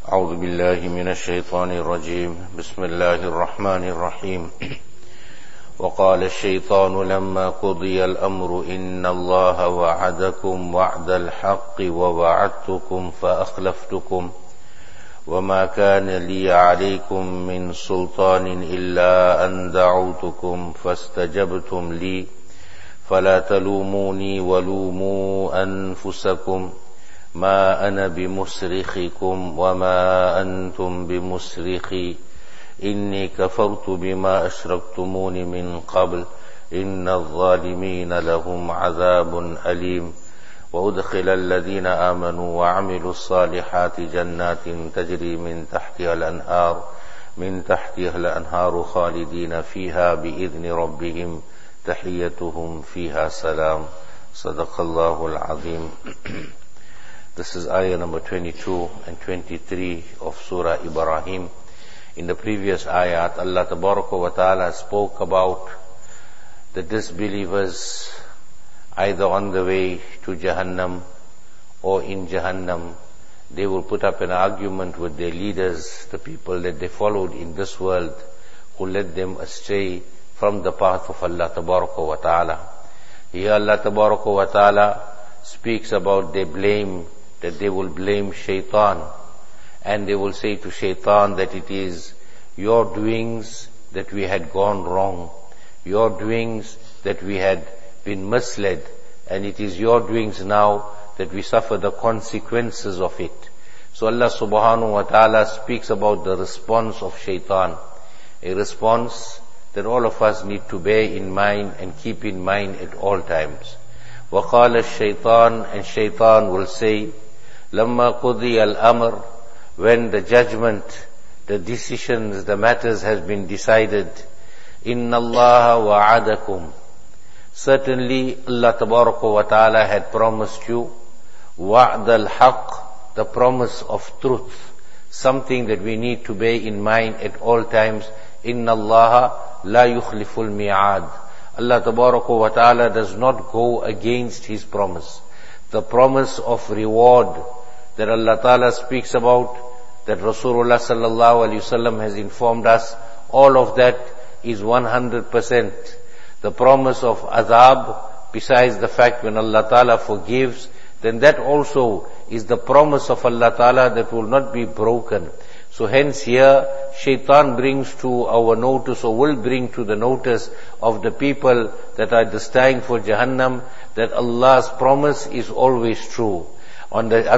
أعوذ بالله من الشيطان الرجيم بسم الله الرحمن الرحيم وقال الشيطان لما قضي الأمر إن الله وعدكم وعد الحق ووعدتكم فأخلفتكم وما كان لي عليكم من سلطان إلا أن دعوتكم فاستجبتم لي فلا تلوموني ولوموا أنفسكم ما أنا بمصرخكم وما أنتم بمصرخي إني كفرت بما أشركتمون من قبل إن الظالمين لهم عذاب أليم وأدخل الذين آمنوا وعملوا الصالحات جنات تجري من تحتها الأنهار خالدين فيها بإذن ربهم تحيتهم فيها سلام صدق الله العظيم. This is ayah number 22 and 23 of Surah Ibrahim. In the previous ayat, Allah Tabaraka wa Ta'ala spoke about the disbelievers either on the way to Jahannam or in Jahannam. They will put up an argument with their leaders, the people that they followed in this world, who led them astray from the path of Allah Tabaraka wa Ta'ala. Here Allah Tabaraka wa Ta'ala speaks about their blame, that they will blame Shaitan, and they will say to Shaitan that it is your doings that we had gone wrong, your doings that we had been misled, and it is your doings now that we suffer the consequences of it. So Allah subhanahu wa ta'ala speaks about the response of Shaitan, a response that all of us need to bear in mind and keep in mind at all times. وَقَالَ الشَّيْطَانِ, and Shaitan will say, لَمَّا قُضِيَ الْأَمْرِ, when the judgment, the decisions, the matters has been decided, إِنَّ اللَّهَ وَعَدَكُمْ, certainly Allah Tabaraka wa Ta'ala had promised you وَعْدَ الْحَقِّ, the promise of truth, something that we need to bear in mind at all times. إِنَّ اللَّهَ لَا يُخْلِفُ الْمِيعَادِ, Allah Tabaraka wa Ta'ala does not go against His promise. The promise of reward that Allah Ta'ala speaks about, that Rasulullah sallallahu alaihi wasallam has informed us, all of that is 100%. The promise of azab, besides the fact when Allah Ta'ala forgives, then that also is the promise of Allah Ta'ala that will not be broken. So hence here, Shaitan brings to our notice, or will bring to the notice of the people that are destined for Jahannam, that Allah's promise is always true. On the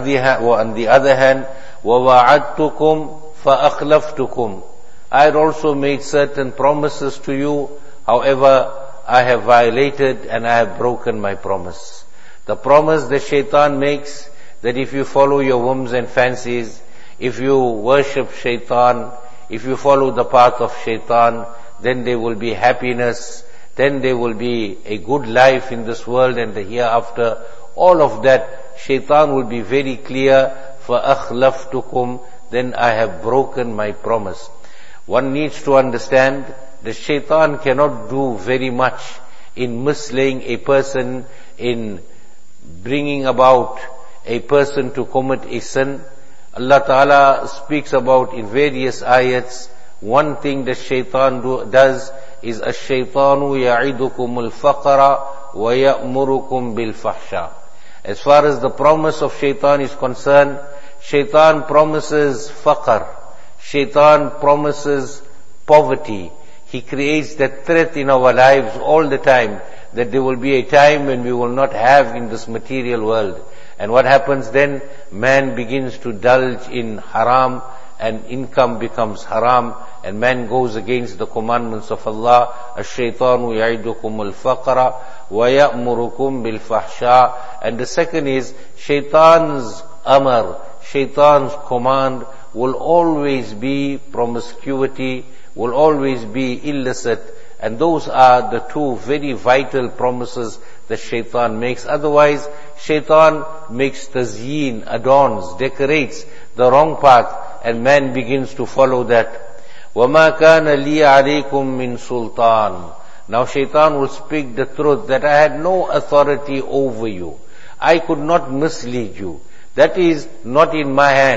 other hand, وَوَعَدْتُكُمْ فَأَخْلَفْتُكُمْ, I had also made certain promises to you, however, I have violated and I have broken my promise. The promise that Shaitan makes, that if you follow your whims and fancies, if you worship Shaitan, if you follow the path of Shaitan, then there will be happiness, then there will be a good life in this world and the hereafter. All of that, Shaitan will be very clear, فَأَخْلَفْتُكُمْ, then I have broken my promise. One needs to understand that Shaitan cannot do very much in mislaying a person, in bringing about a person to commit a sin. Allah Ta'ala speaks about in various ayats, one thing that Shaitan does is ash-shaytanu ya'idukum al-faqra wa ya'murukum bil-fahsha. As far as the promise of Shaitan is concerned, Shaitan promises faqr, Shaitan promises poverty. He creates that threat in our lives all the time, that there will be a time when we will not have in this material world. And what happens then? Man begins to indulge in haram, and income becomes haram, and man goes against the commandments of Allah. Ash-shaytanu ya'idukum al-faqra wa ya'murukum bil-fahsha. And the second is, Shaitan's amr, Shaitan's command will always be promiscuity, will always be illicit. And those are the two very vital promises that Shaitan makes. Otherwise, Shaitan makes tazyeen, adorns, decorates the wrong path, and man begins to follow that. وَمَا كَانَ لِي عَلَيْكُمْ مِنْ سُلْطَانٍ. Now Shaitan will speak the truth, that I had no authority over you. I could not mislead you. That is not in my hands.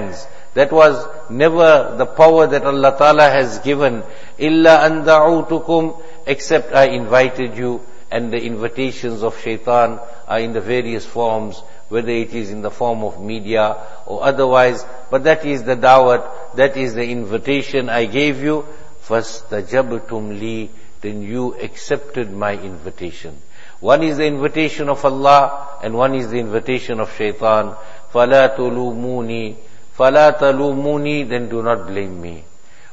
That was never the power that Allah Ta'ala has given. Illa an da'utukum, except I invited you. And the invitations of shaitan are in the various forms, whether it is in the form of media or otherwise. But that is the da'wat, that is the invitation I gave you. فَاسْتَجَبْتُمْ لِي, then you accepted my invitation. One is the invitation of Allah, and one is the invitation of shaitan. فَلَا تُلُومُونِي, فَلَا تَلُومُونِي, then do not blame me.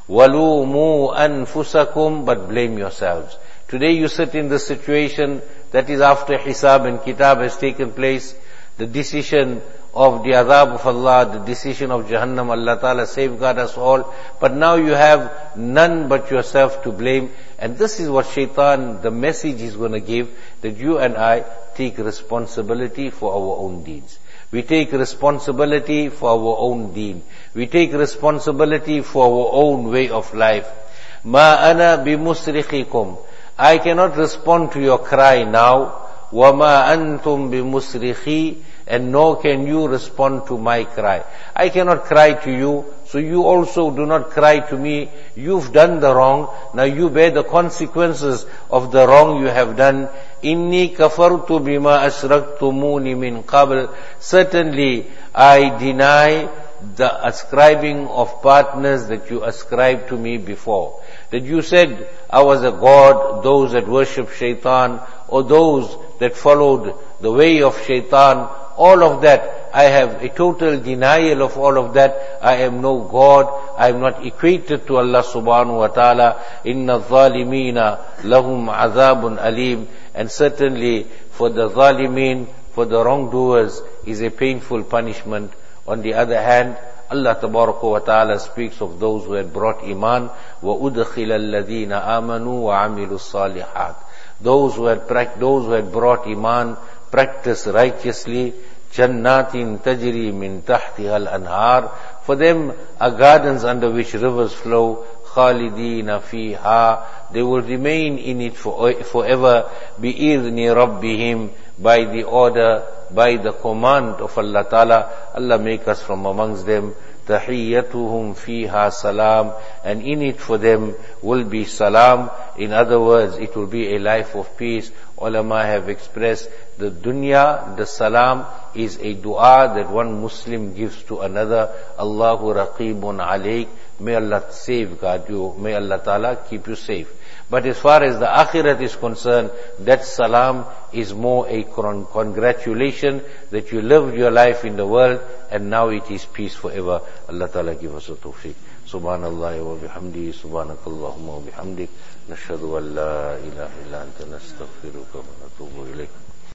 وَلُومُوا أَنفُسَكُمْ, but blame yourselves. Today you sit in the situation that is after Hisab and Kitab has taken place, the decision of the Adhab of Allah, the decision of Jahannam, Allah Ta'ala safeguard us all. But now you have none but yourself to blame. And this is what shaitan, the message is going to give, that you and I take responsibility for our own deeds. We take responsibility for our own deen. We take responsibility for our own way of life. Ma ana bimusrikhikum. I cannot respond to your cry now. وَمَا أَنْتُمْ بِمُسْرِخِي, and nor can you respond to my cry. I cannot cry to you, so you also do not cry to me. You've done the wrong, now you bear the consequences of the wrong you have done. إِنِّي كَفَرْتُ بِمَا أَشْرَكْتُمُونِ مِنْ قَبْلِ. Certainly, I deny the ascribing of partners that you ascribed to me before. That you said, I was a god, those that worship shaitan, or those that followed the way of shaitan, all of that, I have a total denial of all of that. I am no God, I am not equated to Allah subhanahu wa ta'ala. Inna zalimina lahum azabun alim. And certainly for the zalimin, for the wrongdoers, is a painful punishment. On the other hand, Allah Tabaraka wa Ta'ala speaks of those who had brought Iman, وَأُدْخِلَ الَّذِينَ آمَنُوا وَعَمِلُوا الصَّالِحَاتِ. Those who had brought Iman, practiced righteously, جَنَّاتٍ تَجْرِي مِن تَحْتِهَا الْأَنْهَارِ. For them are gardens under which rivers flow, خَالِدِينَ فِيهَا. They will remain in it forever, بِإِذْنِ رَبِّهِمْ, by the order, by the command of Allah Ta'ala. Allah make us from amongst them. تَحِيَّتُهُمْ فِيهَا salam. And in it for them will be salam. In other words, it will be a life of peace. Ulama have expressed the dunya, the salam, is a dua that one Muslim gives to another. Allahu raqibun alayk. May Allah safeguard you. May Allah Ta'ala keep you safe. But as far as the akhirat is concerned, that salam is more a congratulation that you lived your life in the world and now it is peace forever. Allah Ta'ala give us a tawfiq. Subhanallah wa bihamdi, subhanakallahumma wa bihamdik, nashhadu an la ilaha illa anta nastaghfiruka wa natubu ilayk.